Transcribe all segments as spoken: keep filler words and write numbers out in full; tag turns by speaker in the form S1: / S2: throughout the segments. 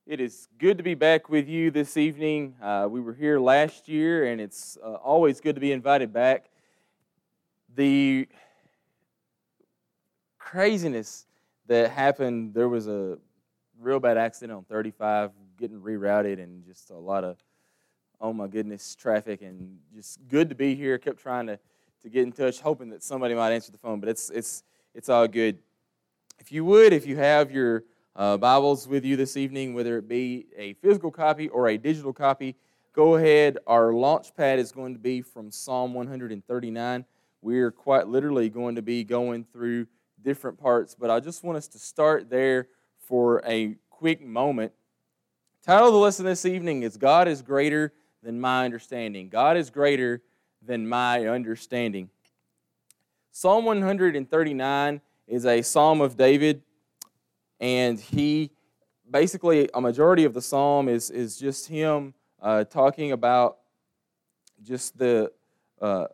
S1: It is good to be back with you this evening. Uh, we were here last year, and it's uh, always good to be invited back. The craziness that happened, there was a real bad accident on thirty-five, getting rerouted, and just a lot of, oh my goodness, traffic, and just good to be here. Kept trying to, to get in touch, hoping that somebody might answer the phone, but it's it's it's all good. If you would, if you have your Uh, Bibles with you this evening, whether it be a physical copy or a digital copy, go ahead. Our launch pad is going to be from Psalm one thirty-nine. We're quite literally going to be going through different parts, but I just want us to start there for a quick moment. Title of the lesson this evening is God is greater than my understanding. God is greater than my understanding. Psalm one thirty-nine is a psalm of David. And he, basically, a majority of the psalm is, is just him uh, talking about just the, uh,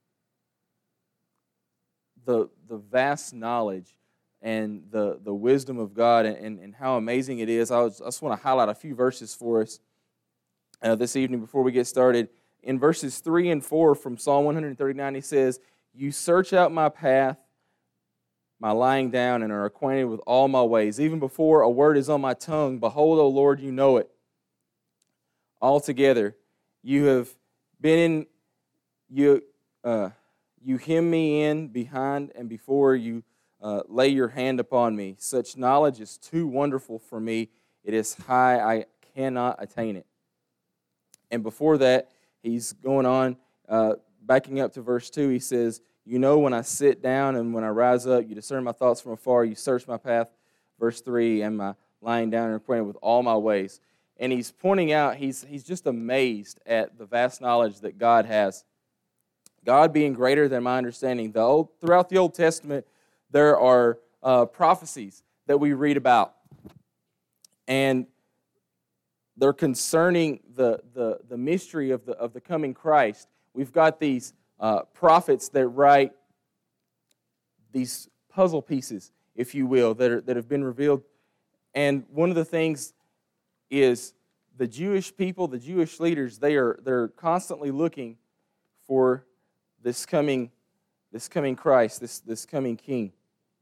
S1: the the vast knowledge and the, the wisdom of God and, and, and how amazing it is. I, was, I just want to highlight a few verses for us uh, this evening before we get started. In verses three and four from Psalm one thirty-nine, he says, "You search out my path, my lying down, and are acquainted with all my ways. Even before a word is on my tongue, behold, O Lord, you know it. Altogether, you have been in, you uh, you hem me in behind and before, you uh, lay your hand upon me. Such knowledge is too wonderful for me. It is high, I cannot attain it." And before that, he's going on, uh, backing up to verse two, he says, "You know when I sit down and when I rise up, you discern my thoughts from afar, you search my path." Verse three, "And my lying down and acquainted with all my ways." And he's pointing out, he's, he's just amazed at the vast knowledge that God has. God being greater than my understanding. The old, throughout the Old Testament, there are uh, prophecies that we read about. And they're concerning the, the, the mystery of the, of the coming Christ. We've got these Uh, prophets that write these puzzle pieces, if you will, that, are, that have been revealed. And one of the things is the Jewish people, the Jewish leaders, they are they're constantly looking for this coming, this coming Christ, this, this coming King.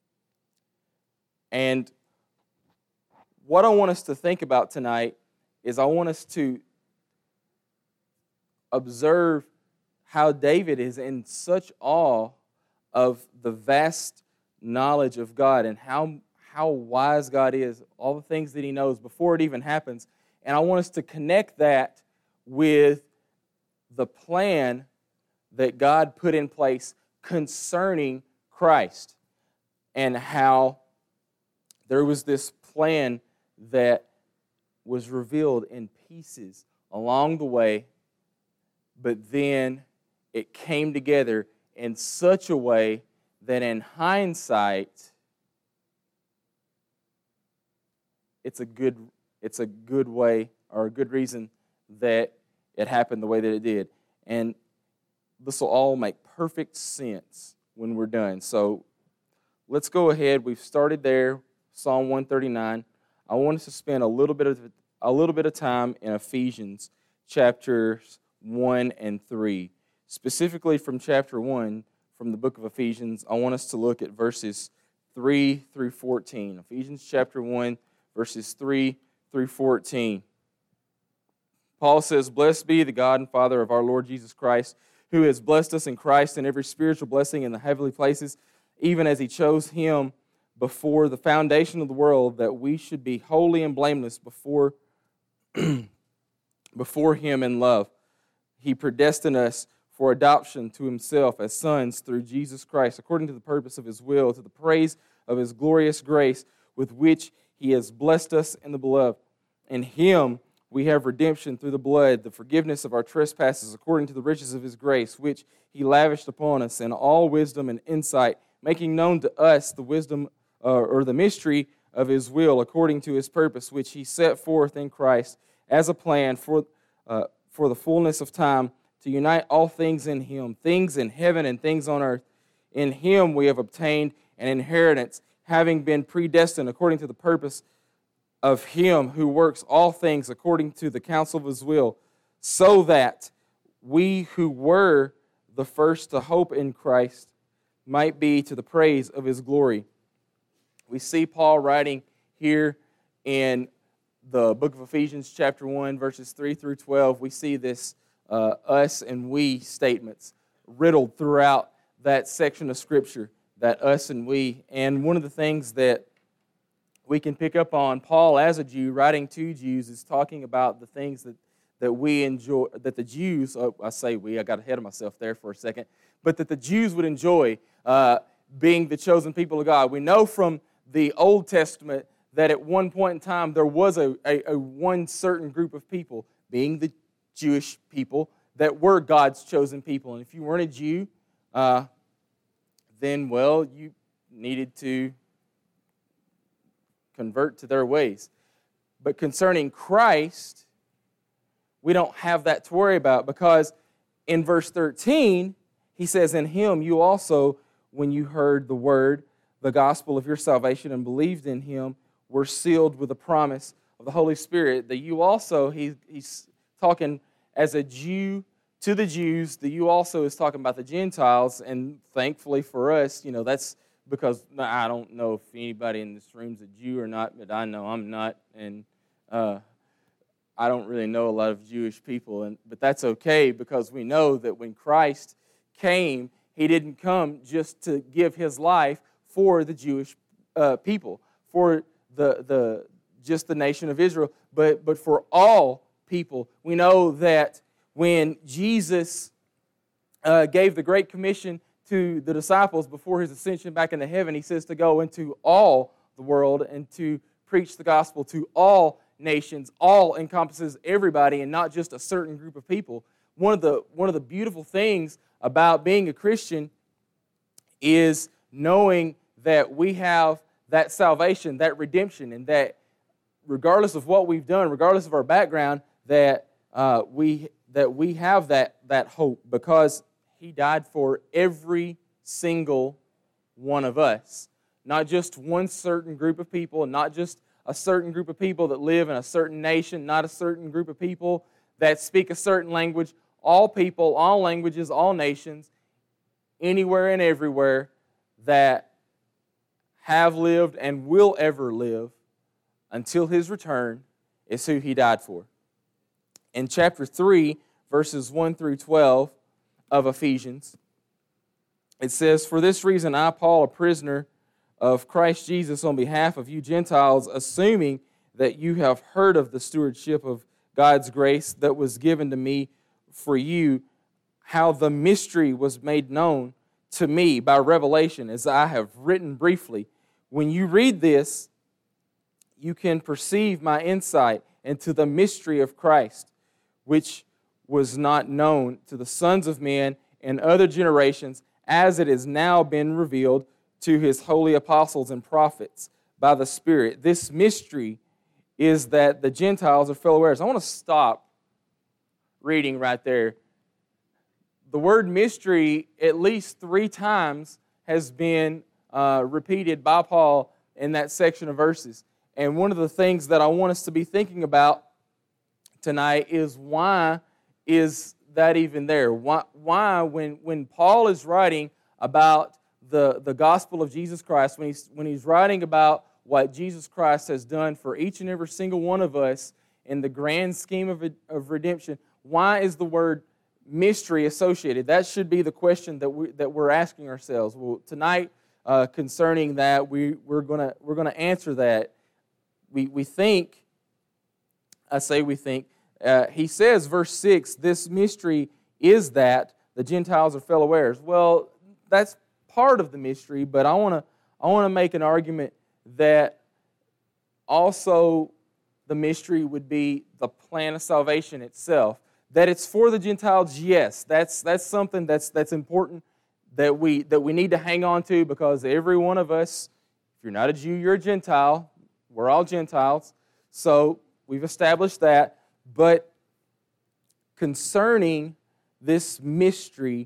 S1: And what I want us to think about tonight is I want us to observe how David is in such awe of the vast knowledge of God and how, how wise God is, all the things that he knows before it even happens. And I want us to connect that with the plan that God put in place concerning Christ and how there was this plan that was revealed in pieces along the way, but then it came together in such a way that in hindsight, it's a good, it's a good way or a good reason that it happened the way that it did. And this will all make perfect sense when we're done. So let's go ahead. We've started there, Psalm one thirty-nine. I want us to spend a little bit of a little bit of time in Ephesians chapters one and three. Specifically from chapter one, from the book of Ephesians, I want us to look at verses three through fourteen. Ephesians chapter one, verses three through fourteen. Paul says, "Blessed be the God and Father of our Lord Jesus Christ, who has blessed us in Christ in every spiritual blessing in the heavenly places, even as he chose him before the foundation of the world, that we should be holy and blameless before, before him in love. He predestined us for adoption to himself as sons through Jesus Christ, according to the purpose of his will, to the praise of his glorious grace, with which he has blessed us in the beloved. In him we have redemption through the blood, the forgiveness of our trespasses, according to the riches of his grace, which he lavished upon us in all wisdom and insight, making known to us the wisdom uh, or the mystery of his will, according to his purpose, which he set forth in Christ as a plan for uh, for the fullness of time, to unite all things in him, things in heaven and things on earth. In him we have obtained an inheritance, having been predestined according to the purpose of him who works all things according to the counsel of his will, so that we who were the first to hope in Christ might be to the praise of his glory. We see Paul writing here in the book of Ephesians chapter one, verses three through twelve. We see this uh, us and we statements riddled throughout that section of Scripture, that us and we. And one of the things that we can pick up on, Paul as a Jew writing to Jews is talking about the things that, that we enjoy, that the Jews, oh, I say we, I got ahead of myself there for a second, but that the Jews would enjoy uh, being the chosen people of God. We know from the Old Testament that at one point in time there was a, a, a one certain group of people, being the Jewish people, that were God's chosen people. And if you weren't a Jew, uh, then, well, you needed to convert to their ways. But concerning Christ, we don't have that to worry about, because in verse thirteen, he says, in him you also, when you heard the word, the gospel of your salvation, and believed in him, were sealed with the promise of the Holy Spirit. That you also, he, he's talking as a Jew to the Jews. The you also is talking about the Gentiles, and thankfully for us, you know, that's because I don't know if anybody in this room is a Jew or not, but I know I'm not, and uh, I don't really know a lot of Jewish people, and but that's okay, because we know that when Christ came, he didn't come just to give his life for the Jewish uh, people, for the the just the nation of Israel, but but for all people. We know that when Jesus uh, gave the Great Commission to the disciples before his ascension back into heaven, he says to go into all the world and to preach the gospel to all nations. All encompasses everybody and not just a certain group of people. One of the one of the beautiful things about being a Christian is knowing that we have that salvation, that redemption, and that regardless of what we've done, regardless of our background, that uh, we that we have that that hope, because he died for every single one of us. Not just one certain group of people, not just a certain group of people that live in a certain nation, not a certain group of people that speak a certain language. All people, all languages, all nations, anywhere and everywhere that have lived and will ever live until his return is who he died for. In chapter three, verses one through twelve of Ephesians, it says, "For this reason I, Paul, a prisoner of Christ Jesus, on behalf of you Gentiles, assuming that you have heard of the stewardship of God's grace that was given to me for you, how the mystery was made known to me by revelation, as I have written briefly. When you read this, you can perceive my insight into the mystery of Christ, which was not known to the sons of men in other generations, as it has now been revealed to his holy apostles and prophets by the Spirit. This mystery is that the Gentiles are fellow heirs." I want to stop reading right there. The word mystery at least three times has been uh, repeated by Paul in that section of verses. And one of the things that I want us to be thinking about tonight is, why is that even there? Why, why when, when Paul is writing about the, the gospel of Jesus Christ, when he's, when he's writing about what Jesus Christ has done for each and every single one of us in the grand scheme of, of redemption, why is the word mystery associated? That should be the question that, we, that we're asking ourselves. Well, tonight, uh, concerning that, we, we're going we're gonna answer that. We, we think, I say we think, Uh, he says, verse six, this mystery is that the Gentiles are fellow heirs. Well, that's part of the mystery, but I want to I want to make an argument that also the mystery would be the plan of salvation itself. That it's for the Gentiles, yes, that's that's something that's that's important that we that we need to hang on to, because every one of us, if you're not a Jew, you're a Gentile. We're all Gentiles, so we've established that. But concerning this mystery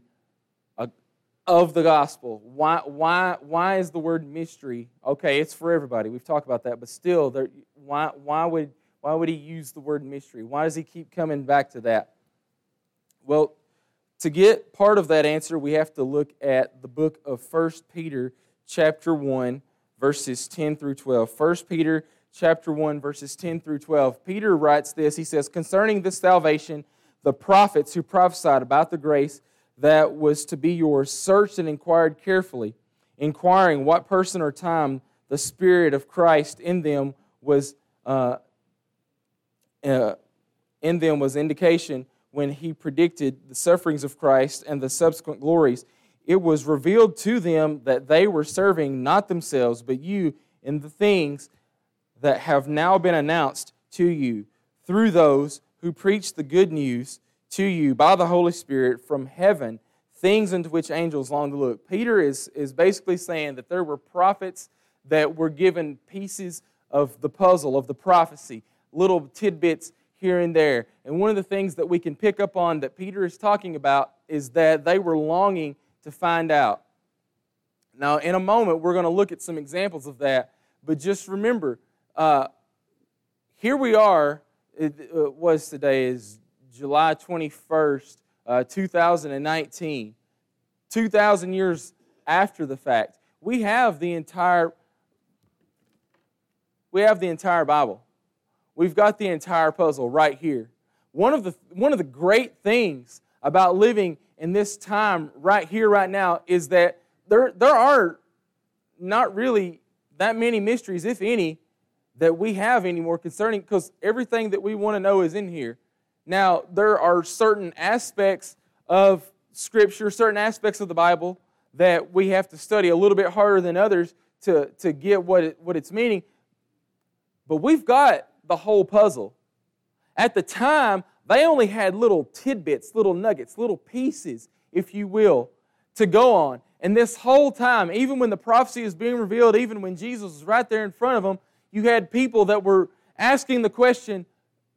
S1: of the gospel, why, why, why is the word mystery? Okay, it's for everybody. We've talked about that. But still, there, Why, why, would, why would he use the word mystery? Why does he keep coming back to that? Well, to get part of that answer, we have to look at the book of First Peter chapter one, verses ten through twelve. First Peter chapter one, verses ten through twelve. Peter writes this. He says, "Concerning this salvation, the prophets who prophesied about the grace that was to be yours searched and inquired carefully, inquiring what person or time the Spirit of Christ in them was uh, uh, in them was indication when he predicted the sufferings of Christ and the subsequent glories. It was revealed to them that they were serving not themselves, but you in the things that have now been announced to you through those who preach the good news to you by the Holy Spirit from heaven, things into which angels long to look." Peter is, is basically saying that there were prophets that were given pieces of the puzzle, of the prophecy, little tidbits here and there. And one of the things that we can pick up on that Peter is talking about is that they were longing to find out. Now, in a moment, we're going to look at some examples of that. But just remember, uh, here we are. It, it was today is July twenty-first, uh, two thousand nineteen. two thousand years after the fact. We have the entire we have the entire Bible. We've got the entire puzzle right here. One of the one of the great things about living in this time right here, right now, is that there, there are not really that many mysteries, if any, that we have anymore concerning, because everything that we want to know is in here. Now, there are certain aspects of Scripture, certain aspects of the Bible that we have to study a little bit harder than others to, to get what, it, what it's meaning. But we've got the whole puzzle. At the time, they only had little tidbits, little nuggets, little pieces, if you will, to go on. And this whole time, even when the prophecy is being revealed, even when Jesus was right there in front of them, you had people that were asking the question,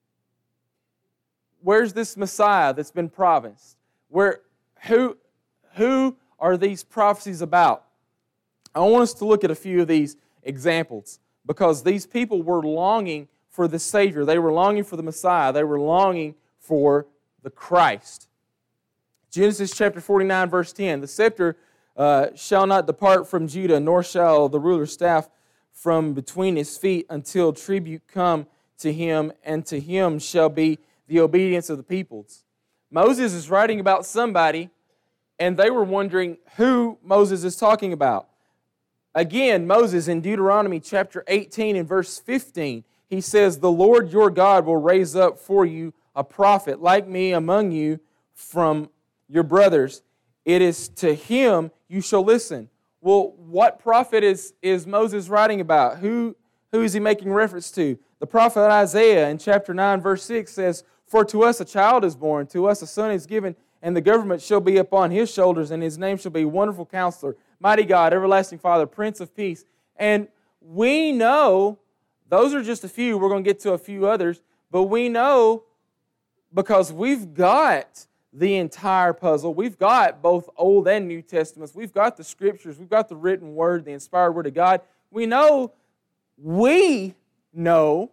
S1: where's this Messiah that's been promised? Where, who, who are these prophecies about? I want us to look at a few of these examples because these people were longing for the Savior. They were longing for the Messiah. They were longing for the Christ. Genesis chapter forty-nine, verse ten. "The scepter uh, shall not depart from Judah, nor shall the ruler's staff from between his feet until tribute come to him, and to him shall be the obedience of the peoples." Moses is writing about somebody, and they were wondering who Moses is talking about. Again, Moses in Deuteronomy chapter eighteen and verse fifteen, he says, "The Lord your God will raise up for you a prophet like me among you from your brothers. It is to him you shall listen." Well, what prophet is, is Moses writing about? Who, who is he making reference to? The prophet Isaiah in chapter nine, verse six says, "For to us a child is born, to us a son is given, and the government shall be upon his shoulders, and his name shall be Wonderful Counselor, Mighty God, Everlasting Father, Prince of Peace." And we know, those are just a few, we're going to get to a few others, but we know because we've got the entire puzzle. We've got both Old and New Testaments. We've got the Scriptures. We've got the written Word, the inspired Word of God. We know, we know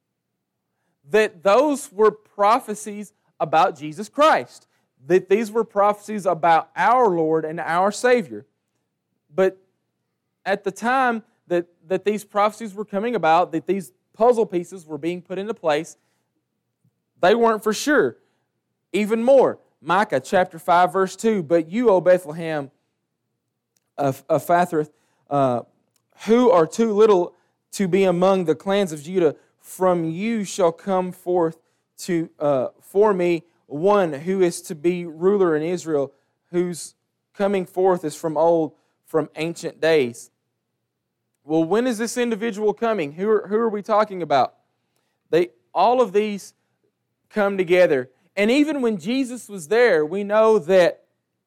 S1: that those were prophecies about Jesus Christ, that these were prophecies about our Lord and our Savior. But at the time that, that these prophecies were coming about, that these puzzle pieces were being put into place, they weren't for sure. Even more, Micah chapter five, verse two, "But you, O Bethlehem of Ephrathah, uh, who are too little to be among the clans of Judah, from you shall come forth to uh, for me one who is to be ruler in Israel, whose coming forth is from old, from ancient days." Well, when is this individual coming? Who are, who are we talking about? They all of these come together. And even when Jesus was there, we know that,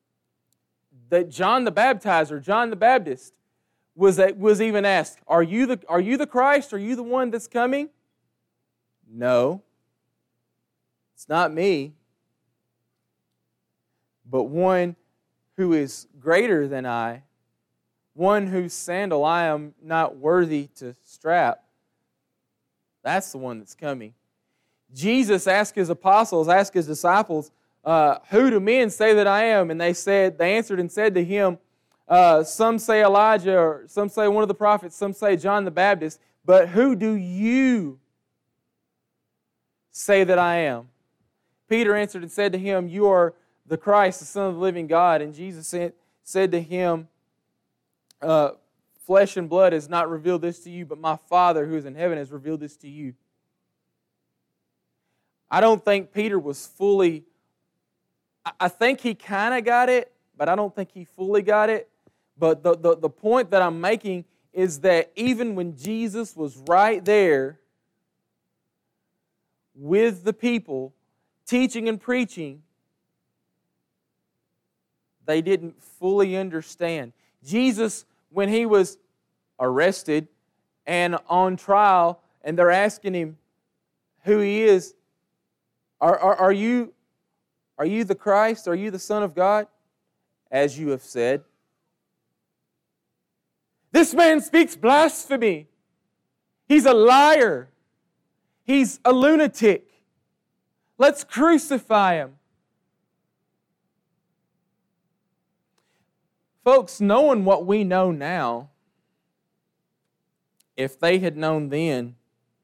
S1: that John the Baptizer, John the Baptist, was, was even asked, are you, the, are you the Christ? Are you the one that's coming? No, it's not me, but one who is greater than I, one whose sandal I am not worthy to strap. That's the one that's coming. Jesus asked His apostles, asked His disciples, uh, who do men say that I am? And they said, they answered and said to Him, uh, some say Elijah, or some say one of the prophets, some say John the Baptist, but who do you say that I am? Peter answered and said to Him, you are the Christ, the Son of the living God. And Jesus said, said to him, uh, flesh and blood has not revealed this to you, but my Father who is in heaven has revealed this to you. I don't think Peter was fully, I think he kind of got it, but I don't think he fully got it. But the, the, the point that I'm making is that even when Jesus was right there with the people, teaching and preaching, they didn't fully understand. Jesus, when He was arrested and on trial, and they're asking Him who He is, are, are, are you, are you the Christ? Are you the Son of God? As you have said. This man speaks blasphemy. He's a liar. He's a lunatic. Let's crucify Him. Folks, knowing what we know now, if they had known then,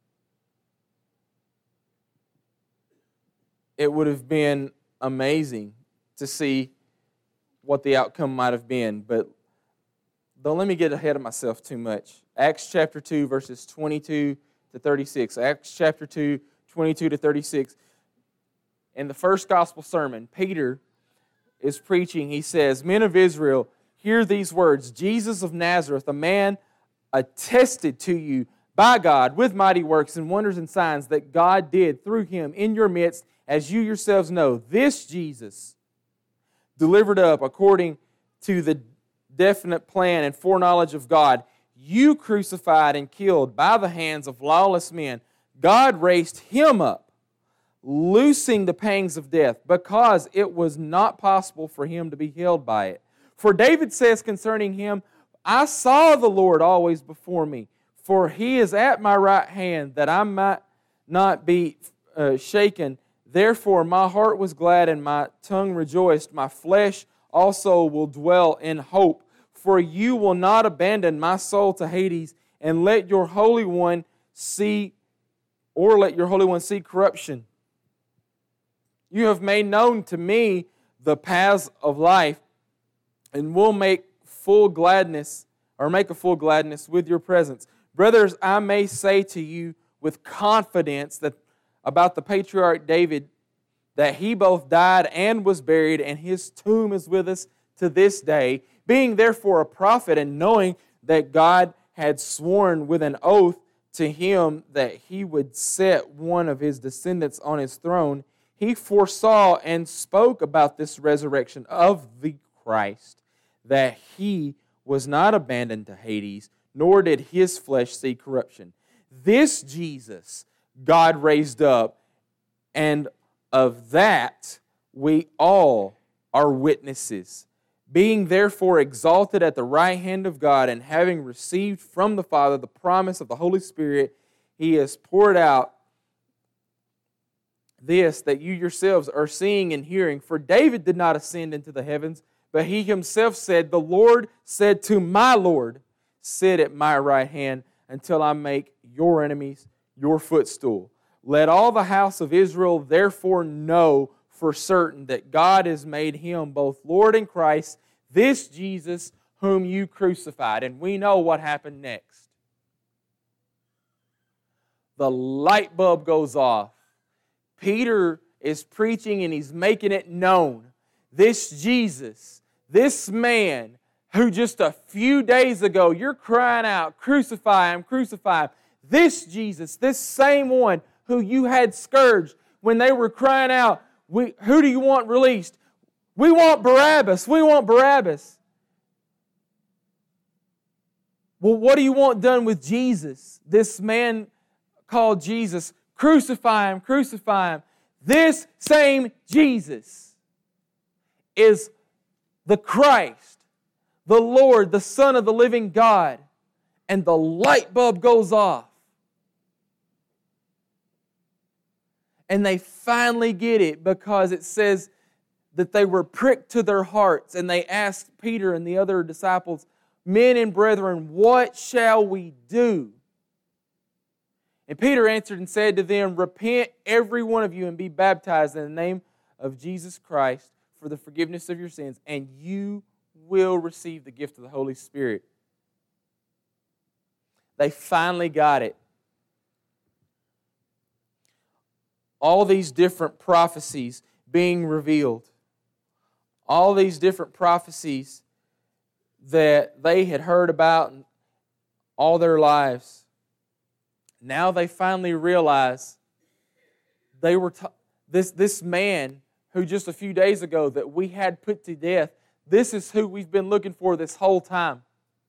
S1: it would have been amazing to see what the outcome might have been. But don't let me get ahead of myself too much. Acts chapter two, verses twenty-two to thirty-six. Acts chapter two, twenty-two to thirty-six. In the first gospel sermon, Peter is preaching. He says, men of Israel, hear these words. Jesus of Nazareth, a man attested to you by God with mighty works and wonders and signs that God did through Him in your midst, as you yourselves know. This Jesus, delivered up according to the definite plan and foreknowledge of God, you crucified and killed by the hands of lawless men. God raised Him up, loosing the pangs of death, because it was not possible for Him to be held by it. For David says concerning Him, I saw the Lord always before me, for He is at my right hand, that I might not be uh, shaken. Therefore my heart was glad and my tongue rejoiced. My flesh also will dwell in hope. For you will not abandon my soul to Hades, and let your Holy One see, or let your Holy One see corruption. You have made known to me the paths of life, and will make full gladness, or make a full gladness with your presence. Brothers, I may say to you with confidence that about the patriarch David, that he both died and was buried, and his tomb is with us to this day. Being therefore a prophet, and knowing that God had sworn with an oath to him that He would set one of His descendants on His throne, He foresaw and spoke about this resurrection of the Christ, that He was not abandoned to Hades, nor did His flesh see corruption. This Jesus God raised up, and of that we all are witnesses. Being therefore exalted at the right hand of God, and having received from the Father the promise of the Holy Spirit, He has poured out this that you yourselves are seeing and hearing. For David did not ascend into the heavens, but he himself said, the Lord said to my Lord, sit at my right hand until I make your enemies your footstool. Let all the house of Israel therefore know for certain that God has made Him both Lord and Christ, this Jesus whom you crucified. And we know what happened next. The light bulb goes off. Peter is preaching and he's making it known. This Jesus, this man who just a few days ago you're crying out, crucify Him, crucify Him. This Jesus, this same one who you had scourged when they were crying out, We, who do you want released? We want Barabbas. We want Barabbas. Well, what do you want done with Jesus? This man called Jesus. Crucify Him, crucify Him. This same Jesus is the Christ, the Lord, the Son of the living God. And the light bulb goes off. And they finally get it because it says that they were pricked to their hearts, and they asked Peter and the other disciples, "Men and brethren, what shall we do?" And Peter answered and said to them, "Repent every one of you and be baptized in the name of Jesus Christ for the forgiveness of your sins, and you will receive the gift of the Holy Spirit." They finally got it. All these different prophecies being revealed. All these different prophecies that they had heard about all their lives. Now they finally realize they were t- this, this man who just a few days ago that we had put to death, this is who we've been looking for this whole time.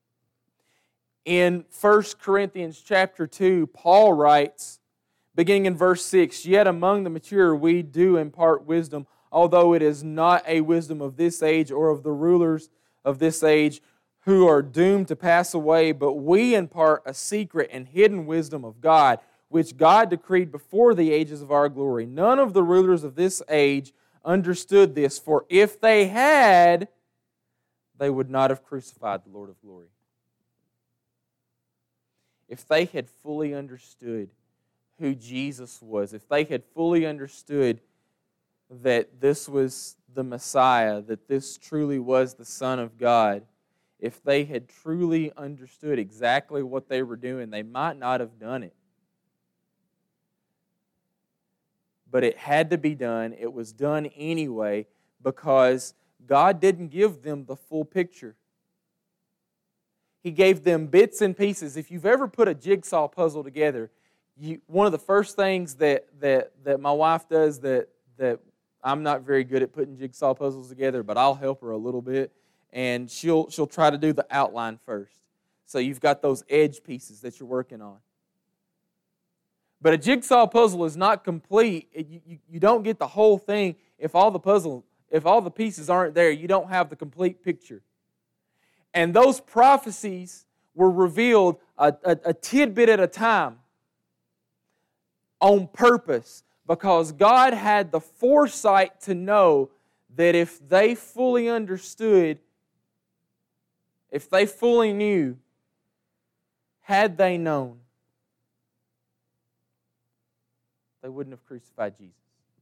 S1: In First Corinthians chapter two, Paul writes, beginning in verse six, "Yet among the mature we do impart wisdom, although it is not a wisdom of this age or of the rulers of this age who are doomed to pass away, but we impart a secret and hidden wisdom of God, which God decreed before the ages of our glory. None of the rulers of this age understood this, for if they had, they would not have crucified the Lord of glory." If they had fully understood who Jesus was, if they had fully understood that this was the Messiah, that this truly was the Son of God, if they had truly understood exactly what they were doing, they might not have done it. But it had to be done. It was done anyway because God didn't give them the full picture. He gave them bits and pieces. If you've ever put a jigsaw puzzle together, you, one of the first things that, that, that my wife does that, that I'm not very good at putting jigsaw puzzles together, but I'll help her a little bit, and she'll, she'll try to do the outline first. So you've got those edge pieces that you're working on. But a jigsaw puzzle is not complete. You, you, you don't get the whole thing if all the puzzle, if all the pieces aren't there. You don't have the complete picture. And those prophecies were revealed a, a, a tidbit at a time on purpose because God had the foresight to know that if they fully understood, if they fully knew, had they known, they wouldn't have crucified Jesus.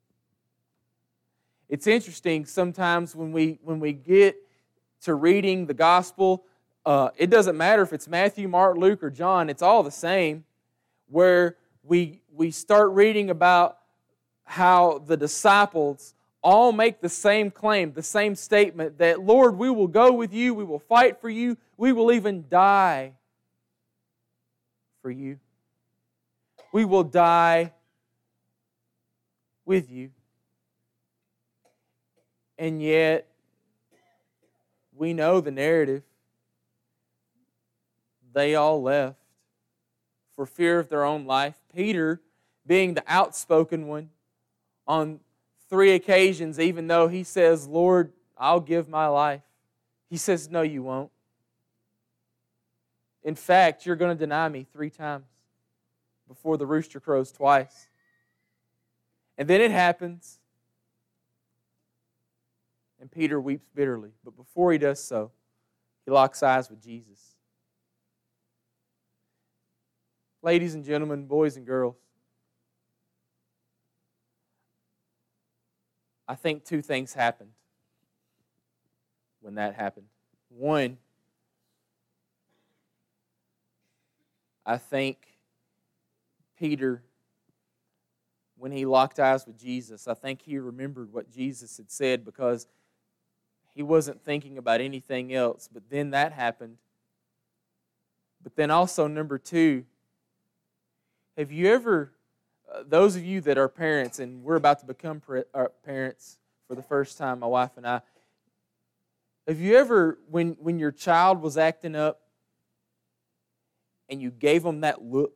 S1: It's interesting sometimes when we when we get to reading the gospel, uh, it doesn't matter if it's Matthew, Mark, Luke, or John, it's all the same, where we, we start reading about how the disciples all make the same claim, the same statement that, "Lord, we will go with you, we will fight for you, we will even die for you. We will die with you." And yet, we know the narrative. They all left for fear of their own life. Peter, being the outspoken one, on three occasions, even though he says, "Lord, I'll give my life," he says, "No, you won't. In fact, you're going to deny me three times before the rooster crows twice." And then it happens. And Peter weeps bitterly. But before he does so, he locks eyes with Jesus. Ladies and gentlemen, boys and girls, I think two things happened when that happened. One, I think Peter, when he locked eyes with Jesus, I think he remembered what Jesus had said because he wasn't thinking about anything else. But then that happened. But then also, number two, have you ever, uh, those of you that are parents, and we're about to become pre- uh, parents for the first time, my wife and I, have you ever, when, when your child was acting up and you gave them that look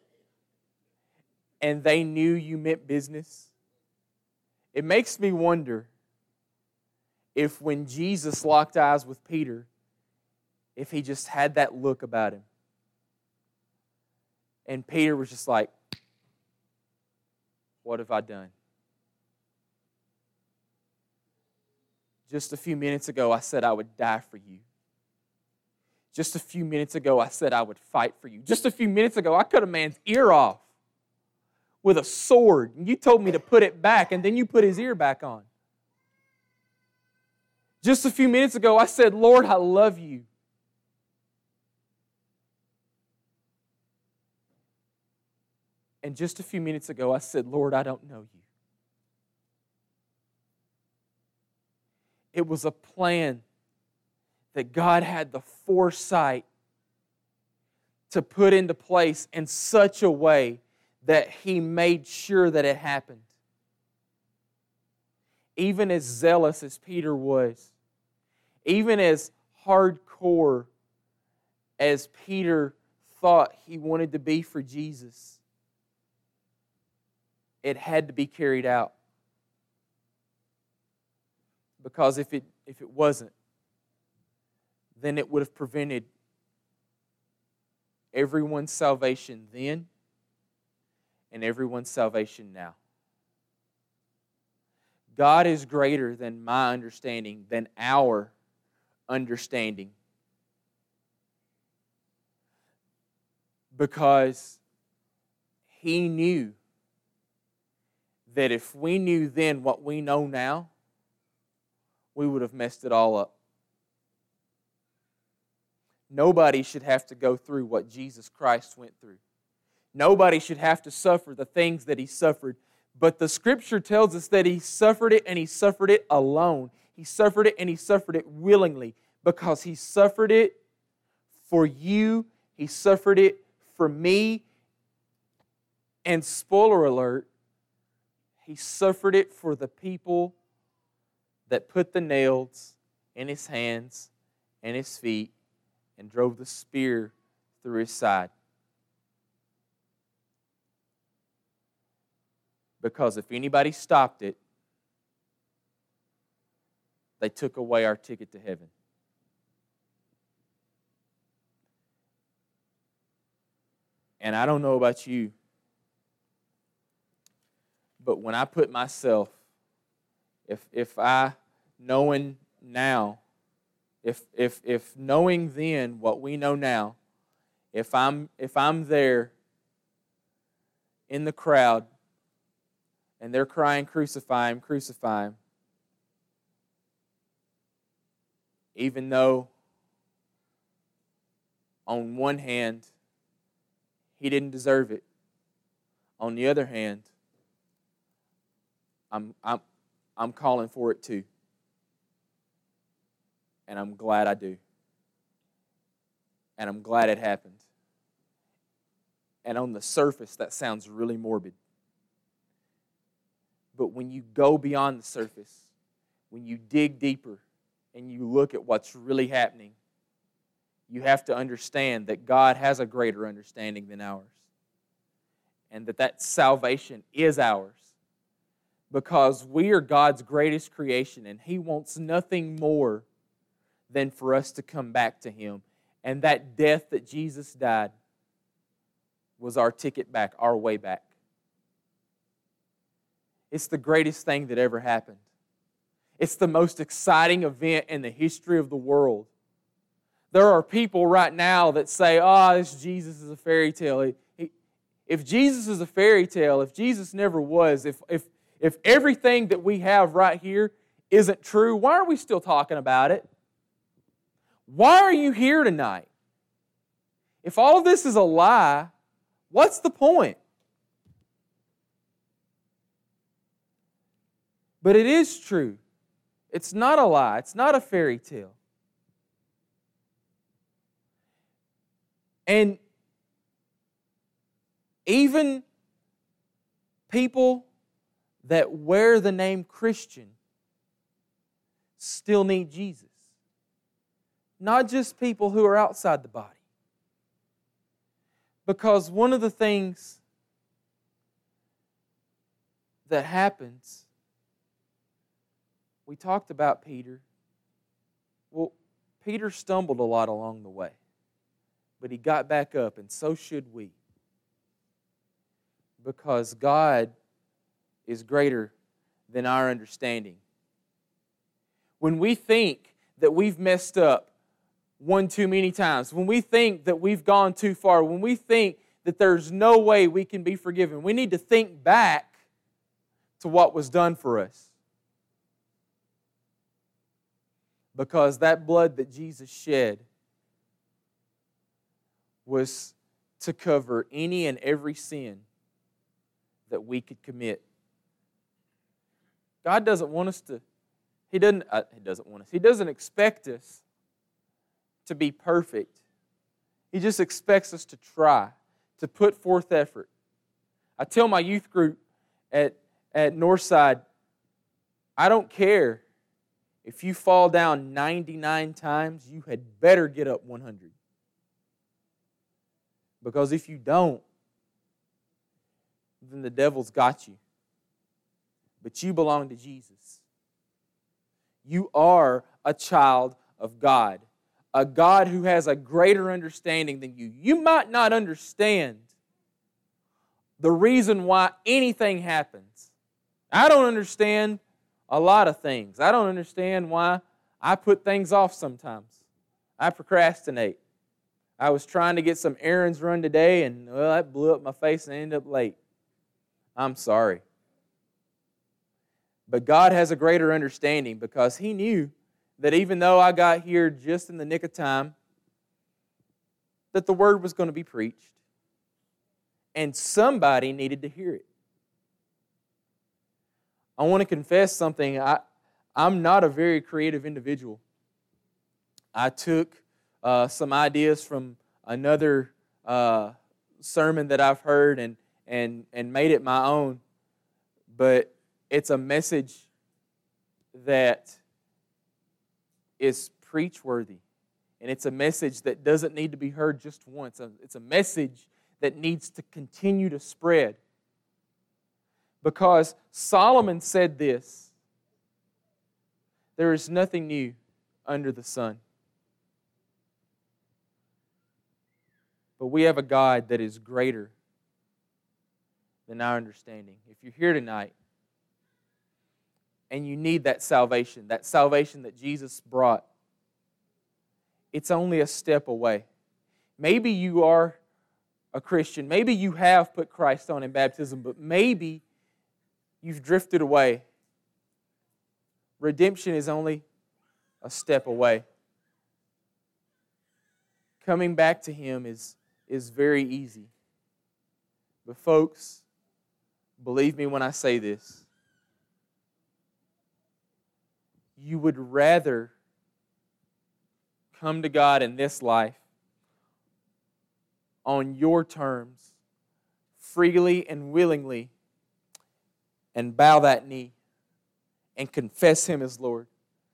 S1: and they knew you meant business? It makes me wonder if when Jesus locked eyes with Peter, if he just had that look about him. And Peter was just like, "What have I done?" Just a few minutes ago, I said I would die for you. Just a few minutes ago, I said I would fight for you. Just a few minutes ago, I cut a man's ear off with a sword, and you told me to put it back, and then you put his ear back on. Just a few minutes ago, I said, Lord, I love you. And just a few minutes ago, I said, Lord, I don't know you. It was a plan that God had the foresight to put into place in such a way that He made sure that it happened. Even as zealous as Peter was, even as hardcore as Peter thought he wanted to be for Jesus, it had to be carried out. Because if it, if it wasn't, then it would have prevented everyone's salvation then and everyone's salvation now. God is greater than my understanding, than our understanding. Because He knew that if we knew then what we know now, we would have messed it all up. Nobody should have to go through what Jesus Christ went through. Nobody should have to suffer the things that He suffered. But the Scripture tells us that He suffered it, and He suffered it alone. He suffered it, and He suffered it willingly, because He suffered it for you. He suffered it for me. And spoiler alert, He suffered it for the people that put the nails in His hands and His feet and drove the spear through His side. Because if anybody stopped it, they took away our ticket to heaven. And I don't know about you, but when I put myself, if if I, knowing now, if if if knowing then what we know now, if I'm if I'm there in the crowd and they're crying, crucify Him, crucify Him, even though on one hand He didn't deserve it, on the other hand, I'm I'm I'm calling for it too. And I'm glad I do. And I'm glad it happened. And on the surface, that sounds really morbid. But when you go beyond the surface, when you dig deeper and you look at what's really happening, you have to understand that God has a greater understanding than ours. And that that salvation is ours. Because we are God's greatest creation, and He wants nothing more than for us to come back to Him. And that death that Jesus died was our ticket back, our way back. It's the greatest thing that ever happened. It's the most exciting event in the history of the world. There are people right now that say, oh, this Jesus is a fairy tale. If Jesus is a fairy tale, if Jesus never was, if, if, if everything that we have right here isn't true, why are we still talking about it? Why are you here tonight? If all of this is a lie, what's the point? But it is true. It's not a lie. It's not a fairy tale. And even people that wear the name Christian still need Jesus. Not just people who are outside the body. Because one of the things that happens, we talked about Peter. Well, Peter stumbled a lot along the way. But he got back up, and so should we. Because God is greater than our understanding. when we think that we've messed up one too many times, when we think that we've gone too far, when we think that there's no way we can be forgiven, we need to think back to what was done for us. Because that blood that Jesus shed was to cover any and every sin that we could commit. God doesn't want us to, He doesn't, uh, He doesn't want us, He doesn't expect us to be perfect. He just expects us to try, to put forth effort. I tell my youth group at, at Northside, I don't care if you fall down ninety-nine times, you had better get up one hundred. Because if you don't, then the devil's got you. But you belong to Jesus. You are a child of God. A God who has a greater understanding than you. You might not understand the reason why anything happens. I don't understand a lot of things. I don't understand why I put things off sometimes. I procrastinate. I was trying to get some errands run today, and well, that blew up my face and I ended up late. I'm sorry. But God has a greater understanding because He knew that even though I got here just in the nick of time, that the Word was going to be preached. And somebody needed to hear it. I want to confess something. I, I'm not a very creative individual. I took uh, some ideas from another uh, sermon that I've heard and, and, and made it my own. But it's a message that is preach-worthy. And it's a message that doesn't need to be heard just once. It's a message that needs to continue to spread. Because Solomon said this, there is nothing new under the sun. But we have a God that is greater than our understanding. If you're here tonight and you need that salvation, that salvation that Jesus brought, it's only a step away. Maybe you are a Christian. Maybe you have put Christ on in baptism, but maybe you've drifted away. Redemption is only a step away. Coming back to Him is, is very easy. But folks, believe me when I say this, you would rather come to God in this life on your terms, freely and willingly, and bow that knee and confess Him as Lord,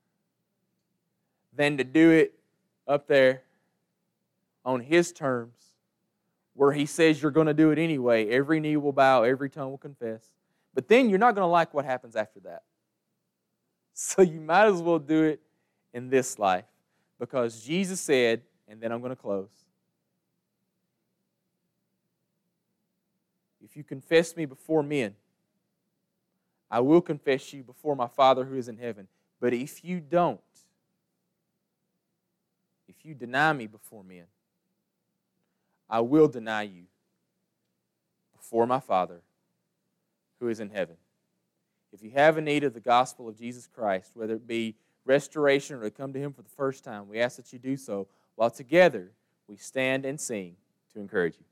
S1: than to do it up there on His terms, where He says you're going to do it anyway. Every knee will bow, every tongue will confess. But then you're not going to like what happens after that. So you might as well do it in this life. Because Jesus said, and then I'm going to close, if you confess me before men, I will confess you before my Father who is in heaven. But if you don't, if you deny me before men, I will deny you before my Father who is in heaven. If you have a need of the gospel of Jesus Christ, whether it be restoration or to come to Him for the first time, we ask that you do so while together we stand and sing to encourage you.